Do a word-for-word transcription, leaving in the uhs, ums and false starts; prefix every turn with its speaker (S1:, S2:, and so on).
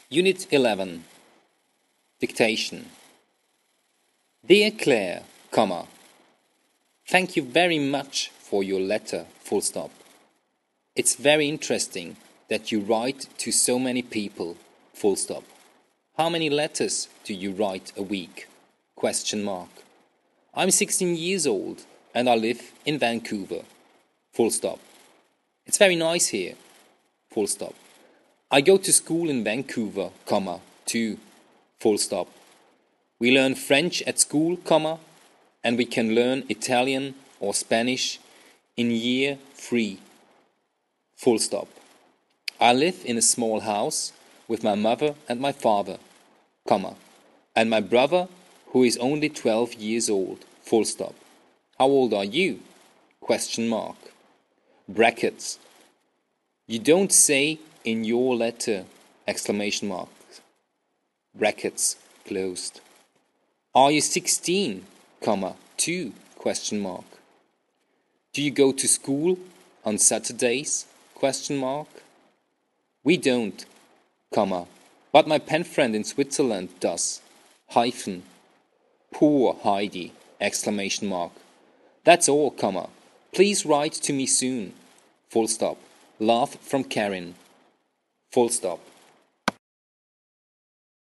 S1: Unit eleven. Dictation. Dear Claire, comma, thank you very much for your letter, full stop. It's very interesting that you write to so many people, full stop. How many letters do you write a week? Question mark. I'm sixteen years old and I live in Vancouver, full stop. It's very nice here, full stop. I go to school in Vancouver, comma, too, full stop. We learn French at school, comma, and we can learn Italian or Spanish in year three, full stop. I live in a small house with my mother and my father, comma, and my brother who is only twelve years old, full stop. How old are you? Question mark. Brackets. You don't say in your letter, exclamation mark. Brackets closed. Are you sixteen, comma, two, question mark. Do you go to school on Saturdays, question mark. We don't, comma, but my pen friend in Switzerland does, hyphen. Poor Heidi, exclamation mark. That's all, comma. Please write to me soon, full stop. Love from Karin, full stop.